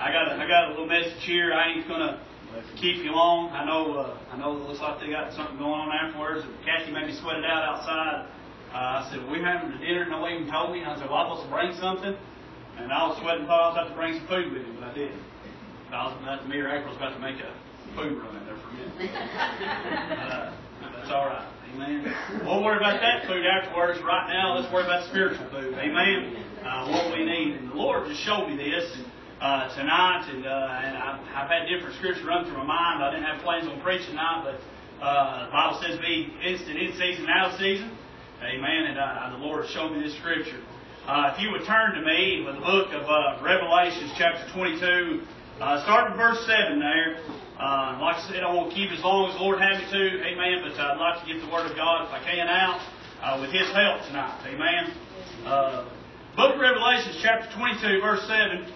I got a little message here. I ain't gonna keep you long. I know it looks like they got something going on afterwards. Kathy made me sweat it out outside. I said, we're having a dinner, no one even told me. I said, well, I was supposed to bring something. And I was sweating, thought I was about to bring some food with me, but I didn't. Me or April was about to make a food run in there for a minute. That's all right. Amen. We'll worry about that food afterwards. Right now, let's worry about spiritual food. Amen. What we need. And the Lord just showed me this tonight, and I've had different scriptures run through my mind. I didn't have plans on preaching tonight, but the Bible says be instant in season, out of season. Amen. And the Lord showed me this scripture. If you would turn to me with the book of Revelation, chapter 22, starting in verse 7 there. Like I said, I won't keep as long as the Lord had me to. Amen. But I'd like to get the Word of God, if I can, out with His help tonight. Amen. Book of Revelation, chapter 22, verse 7,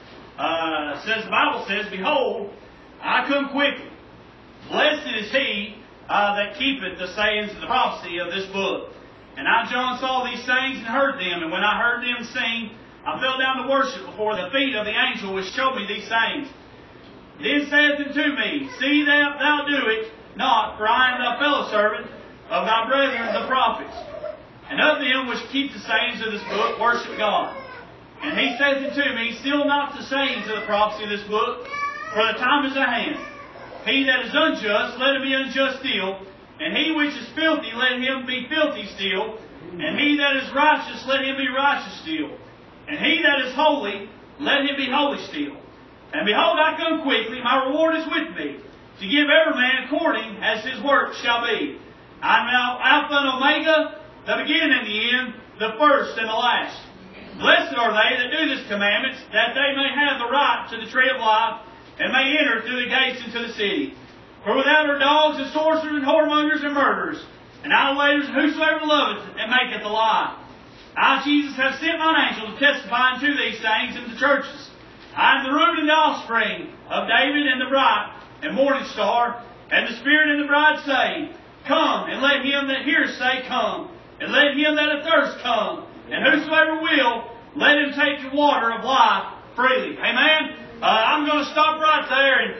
the Bible says, Behold, I come quickly. Blessed is he that keepeth the sayings of the prophecy of this book. And I, John, saw these things and heard them. And when I heard them sing, I fell down to worship before the feet of the angel which showed me these things. Then saith unto me, See that thou do it not, for I am thy fellow servant of thy brethren the prophets, and of them which keep the sayings of this book, worship God. And he saith unto me, Seal not the sayings of the prophecy of this book, for the time is at hand. He that is unjust, let him be unjust still. And he which is filthy, let him be filthy still. And he that is righteous, let him be righteous still. And he that is holy, let him be holy still. And behold, I come quickly, my reward is with me, to give every man according as his work shall be. I am now Alpha and Omega, the beginning and the end, the first and the last. Blessed are they that do His commandments, that they may have the right to the tree of life, and may enter through the gates into the city. For without are dogs and sorcerers and whoremongers and murderers, and idolaters, and whosoever loveth and maketh a lie. I, Jesus, have sent mine angel to testify unto these things in the churches. I am the root and the offspring of David and the bright and morning star, and the Spirit and the bride say, Come, and let him that heareth say, Come, and let him that athirst come, and whosoever will, let him take the water of life freely. Amen? I'm going to stop right there, and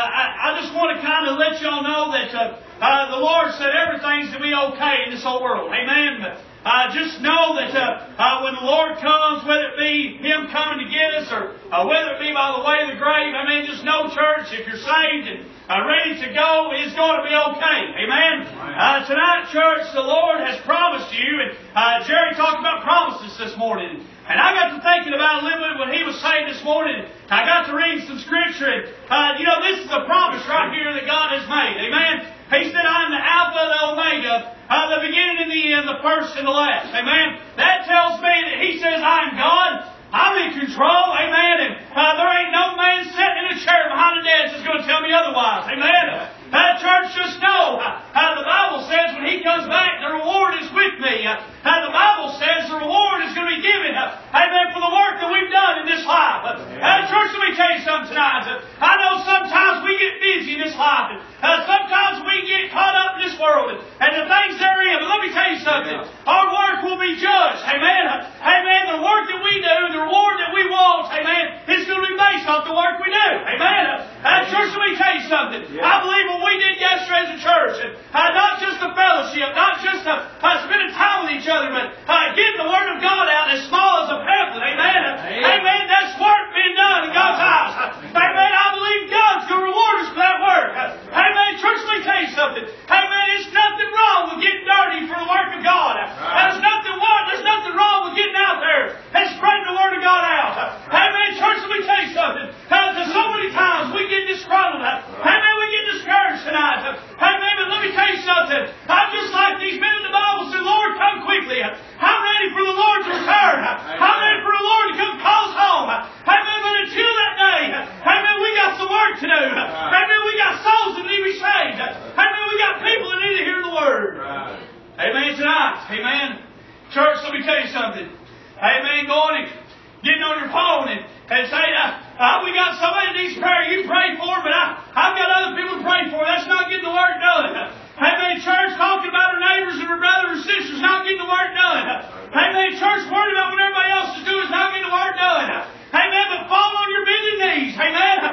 I just want to kind of let y'all know that the Lord said everything's going to be okay in this whole world. Amen? Just know that when the Lord comes, whether it be Him coming to get us or whether it be by the way of the grave, amen, just know, church, if you're saved and ready to go, it's going to be okay. Amen? Tonight, church, the Lord has promised you, and Jerry talked about promises this morning. And I got to thinking about a little bit what he was saying this morning. I got to read some scripture, and this is a promise right here that God has made. Amen? He said, I am the Alpha and the Omega, the beginning and the end, the first and the last. Amen? That tells me that He says, I am God. I'm in control. Amen? And there ain't no man sitting in a chair behind a desk that's going to tell me otherwise. Amen? Church, just know, the Bible says when He comes back, the reward is with me. The Bible says the reward is going to be given, amen, for the work that we've done in this life. Church, let me tell you something tonight. I know sometimes we get busy in this life, and sometimes we get caught up in this world and the things therein. But let me tell you something. Our work will be judged. Amen. Amen. The work that we do, the reward that we want, amen, is going to be based off the work we do. Amen. Church, let me tell you something. I believe what we did yesterday as a church, and not just the fellowship, not just spending time with each other, but getting the Word of God out as small as a pamphlet. Amen. Amen. That's work being done in God's house. Amen. I believe God's going to reward us for that work. Amen. Church, let me tell you something. Amen. There's nothing wrong with getting dirty for the work of God. There's nothing wrong with getting out there and spreading the Word of God out. Amen. Church, let me tell you something. So many times we get disgruntled. Amen. We get discouraged tonight. Amen. But let me tell you something. I'm just like these men in the Bible said, Lord, come quickly. I'm ready for the Lord to return. I'm ready for the Lord to come call us home. Amen. But until that day, amen, we got some work to do. Amen. We got souls that need to be saved. Amen. We got people that need to hear the Word. Amen. Tonight. Amen. Church, let me tell you something. Amen. Going and getting on your phone and say, we got somebody that needs prayer. You pray for them, but I've got other people to pray for. That's not getting the work done. Amen. Church, talking about our neighbors and our brothers and sisters, not getting the work done. Amen. Church, worried about what everybody else is doing is not getting the work done. Amen. But fall on your bended knees. Amen.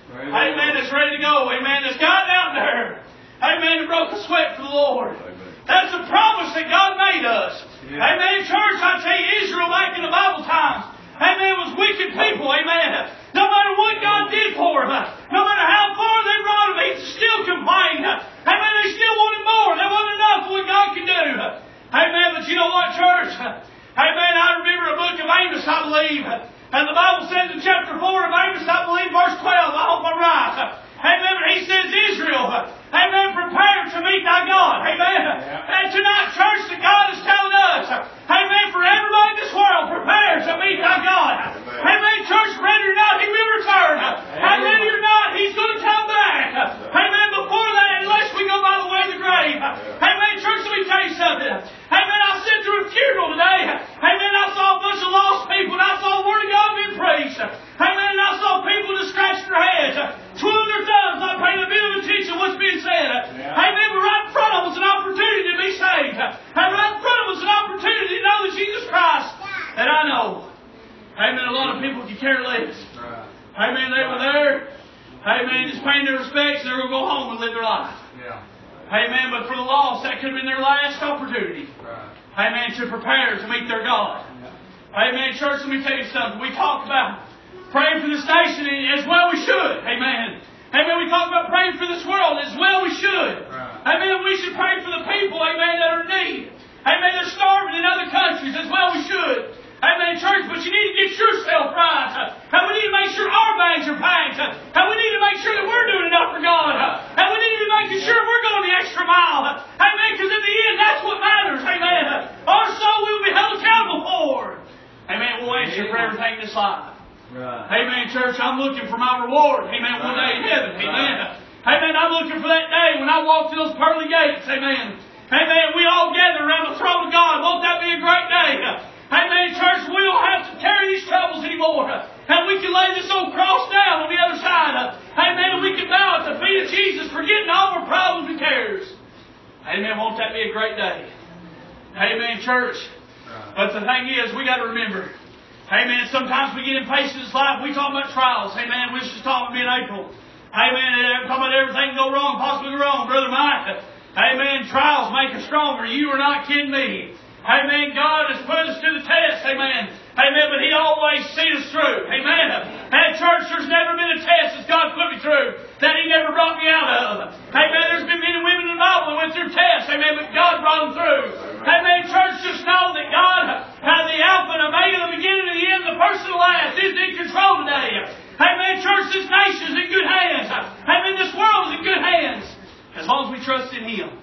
Amen. That's ready to go. Amen. That's gotten out there. Amen. And broke a sweat for the Lord. That's a promise that God made us. Amen. Church, I tell you, Israel back in the Bible times, amen, was wicked people. Amen. No matter what God did for them, no matter how far they brought them, they still complained. Amen. They still wanted more. There wasn't enough of what God could do. Amen. But you know what, church? Amen. I remember a book of Amos, I believe. And the Bible says in chapter 4 of Amos, I believe, verse 12, I hope I'm right. Amen. But he says, Israel, amen, prepare to meet thy God. Amen. And tonight, church, that God is telling us, amen, for everybody in this world, prepare to meet thy God. Amen. Church, ready or not, He will return. And ready or not, He's going to come back. Amen. Before that, unless we go by the way of the grave. Amen. Church, let me tell you something. Amen. I sat through a funeral today. Amen. I saw a bunch of lost people, and I saw the Word of God being preached. Amen. And I saw people just scratching their heads, twiddling their thumbs, not paying a bit of attention to what's being said. Amen. But right in front of us, an opportunity to be saved. And right in front of us, an opportunity to know the Jesus Christ that I know. Amen. A lot of people can care less. Amen. They were there. Amen. Just paying their respects, and they're going to go home and live their life. Amen. But for the lost, that could have been their last opportunity. Amen. To prepare to meet their God. Amen. Church, let me tell you something. We talk about praying for this nation as well we should. Amen. Amen. We talk about praying for this world as well we should. Amen. We should pray for the people, amen, that are in need. Amen. They're starving in other countries as well we should. Amen, church, but you need to get yourself right. And we need to make sure our bags are packed. And we need to make sure that we're doing enough for God. And we need to be making sure we're going the extra mile. Amen, because in the end, that's what matters. Amen. Our soul we will be held accountable for. Amen. We'll answer for everything in this life. Amen, church. I'm looking for my reward. Amen. One day in heaven. Amen. Amen. I'm looking for that day when I walk through those pearly gates. Amen. Amen. We all gather around the throne of God. Won't that be a great day? Amen, church. We don't have to carry these troubles anymore. And we can lay this old cross down on the other side. Amen. And we can bow at the feet of Jesus, forgetting all our problems and cares. Amen. Won't that be a great day? Amen, church. But the thing is, we got to remember. Amen. Sometimes we get impatient in this life. We talk about trials. Amen. We just talking about being April. Amen. And talking about everything go wrong, possibly go wrong. Brother Mike. Amen. Trials make us stronger. You are not kidding me. Amen. God has put us to the test. Amen. Amen. But He always sees us through. Amen. And church, there's never been a test that God put me through that He never brought me out of. Amen. There's been men and women in the Bible that went through tests. Amen. But God brought them through. Amen. Church, just know that God, the Alpha and Omega, the beginning and the end, the first and the last, is in control today. Amen. Church, this nation is in good hands. Amen. This world is in good hands. As long as we trust in Him.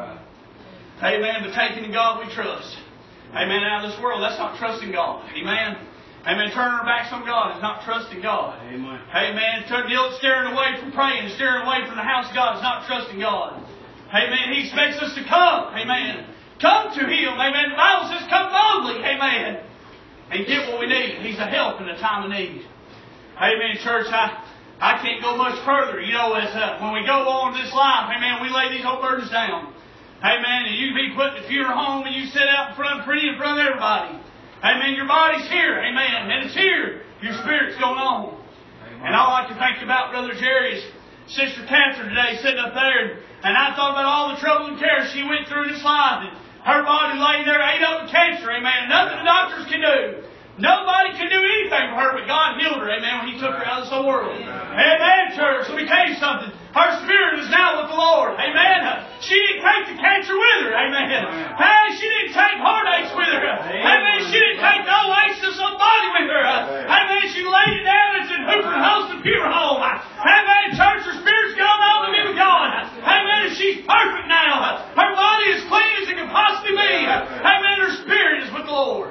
Amen. But taking in God we trust. Amen. Out of this world, that's not trusting God. Amen. Amen. Turning our backs on God is not trusting God. Amen. Amen. Staring away from praying, staring away from the house of God is not trusting God. Amen. He expects us to come. Amen. Come to Him. Amen. The Bible says come boldly. Amen. And get what we need. He's a help in a time of need. Amen. Church, I can't go much further. You know, as when we go on this life, amen, we lay these old burdens down. Amen. And you be put in the funeral home and you sit out in front of everybody. Amen. Your body's here. Amen. And it's here. Your spirit's going on. Amen. And all I can think about Brother Jerry's Sister Catherine today sitting up there. And I thought about all the trouble and care she went through in this life. And her body laying there ate up with cancer. Amen. Nothing the doctors can do. Nobody can do anything for her, but God healed her. Amen. When He took her out of this whole world. Amen, church. Let me tell you something. Her spirit is now with the Lord. Amen. She didn't take the cancer with her. Amen. Hey, she didn't take heartaches with her. Amen. She didn't take the oasis of body with her. Amen. She laid it down at the Hooper Holston Funeral Home. Amen. Church, her spirit's gone on to be with God. Amen. And she's perfect now. Her body is clean as it can possibly be. Amen. Her spirit is with the Lord.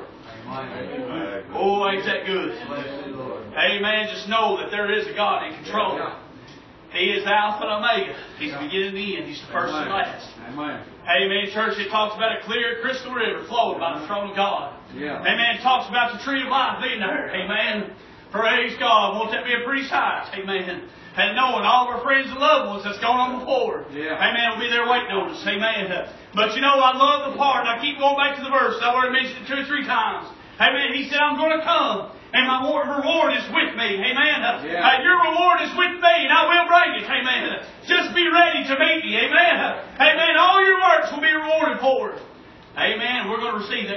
Oh, ain't that good? Amen. Just know that there is a God in control. He is Alpha and Omega. He's the beginning and the end. He's the first and last. Amen. Church, it talks about a clear crystal river flowing by the throne of God. Amen. It talks about the tree of life being there. Amen. Praise God. Won't that be a pretty sight? Amen. And knowing all of our friends and loved ones that's gone on before. Amen. Will be there waiting on us. Amen. But you know, I love the part, and I keep going back to the verse. I've already mentioned it 2 or 3 times. Amen. He said, I'm going to come. And my reward is with me. Amen. Your reward is with me. And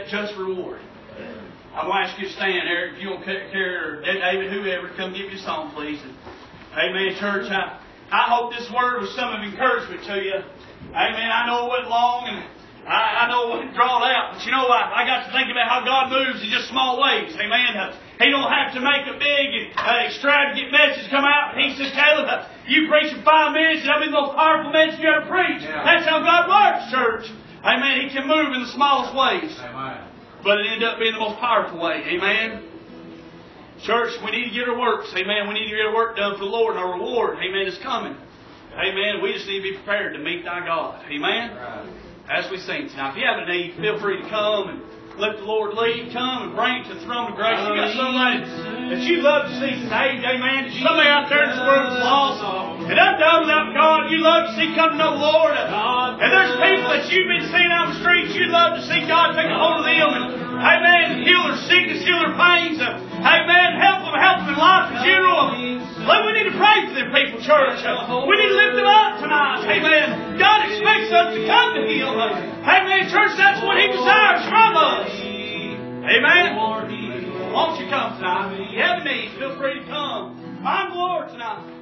that just reward. I'm going to ask you to stand, Eric, if you don't care, or David, whoever, come give you a song, please. And, amen, church. I hope this word was some of encouragement to you. Amen. I know it wasn't long, and I know it wasn't drawn out, but you know what? I got to think about how God moves in just small ways. Amen. He don't have to make a big extravagant message come out. He says, Caleb, you preach in 5 minutes, and that'll be the most powerful message you ever preach. Yeah. That's how God works, church. Amen. He can move in the smallest ways. Amen. But it ended up being the most powerful way. Amen. Church, we need to get our works. Amen. We need to get our work done for the Lord, and our reward, amen, is coming. Amen. We just need to be prepared to meet thy God. Amen. Right. As we sing tonight. If you have a need, feel free to come and let the Lord lead. Come and bring it to the throne of grace. You got somebody that you love to see saved. Amen. Somebody out there in this world is lost and doesn't know without God. You love to see come to know the Lord. And there's people that you've been seeing out the streets. You love to see God take a hold of them and, amen, heal their sickness, heal their pains. Amen. Help them in life in general. Look, we need to pray for them people, church. We need to lift them up tonight. Amen. God expects us to come to Him. Amen. Church, that's what He desires from us. Amen. Won't you come tonight? If you have a need, feel free to come. I'm the Lord tonight.